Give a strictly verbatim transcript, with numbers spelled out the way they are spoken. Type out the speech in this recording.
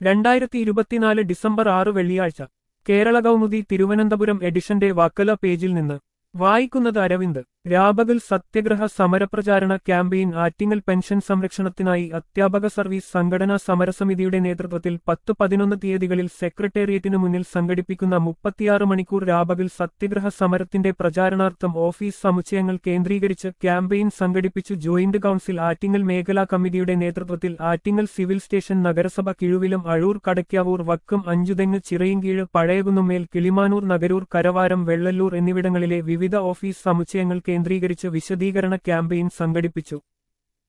രണ്ടായിരത്തി ഇരുപത്തിനാല് ഡിസംബർ ആറ് വെള്ളിയാഴ്ച കേരള കൗമുദി തിരുവനന്തപുരം എഡിഷന്റെ വക്കല പേജിൽ നിന്ന് വായിക്കുന്നത് അരവിന്ദ്. രാപകൽ സത്യഗ്രഹ സമരപ്രചാരണ ക്യാമ്പയിൻ ആറ്റിങ്ങൽ പെൻഷൻ സംരക്ഷണത്തിനായി അധ്യാപക സർവീസ് സംഘടനാ സമരസമിതിയുടെ നേതൃത്വത്തിൽ പത്ത് പതിനൊന്ന് തീയതികളിൽ സെക്രട്ടേറിയറ്റിനു മുന്നിൽ സംഘടിപ്പിക്കുന്ന മുപ്പത്തിയാറ് മണിക്കൂർ രാപകൽ സത്യഗ്രഹ സമരത്തിന്റെ പ്രചാരണാർത്ഥം ഓഫീസ് സമുച്ചയങ്ങൾ കേന്ദ്രീകരിച്ച് ക്യാമ്പയിൻ സംഘടിപ്പിച്ചു. ജോയിന്റ് കൗൺസിൽ ആറ്റിങ്ങൽ മേഖലാ കമ്മിറ്റിയുടെ നേതൃത്വത്തിൽ ആറ്റിങ്ങൽ സിവിൽ സ്റ്റേഷൻ, നഗരസഭ കിഴുവിലും, അഴൂർ, കടയ്ക്കാവൂർ, വക്കം, അഞ്ചുതെങ്ങ്, ചിറയിൻകീഴ്, പഴയകുന്നുമേൽ, കിളിമാനൂർ, നഗരൂർ, കരവാരം, വെള്ളല്ലൂർ എന്നിവിടങ്ങളിലെ വിവിധ ഓഫീസ് സമുച്ചയങ്ങൾ കേന്ദ്രീകരിച്ച് വിശദീകരണ ക്യാമ്പയിൻ സംഘടിപ്പിച്ചു.